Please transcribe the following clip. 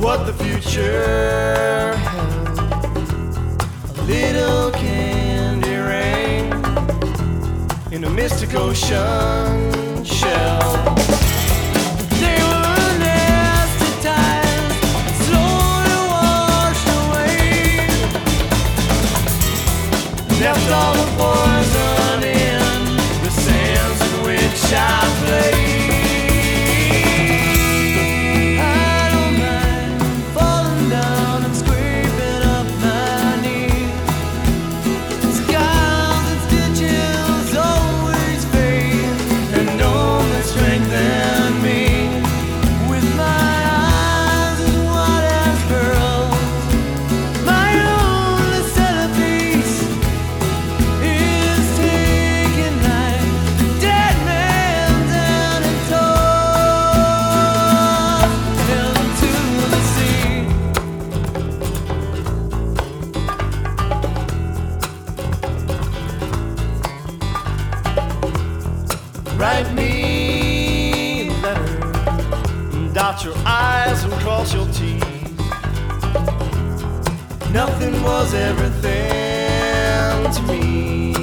what the future held. A little candy rain in a mystic ocean shell. They were nasty times, slowly washed away. Left all the poison in the sands in which I played. Write me a letter, dot your I's and cross your T's. Nothing was everything to me.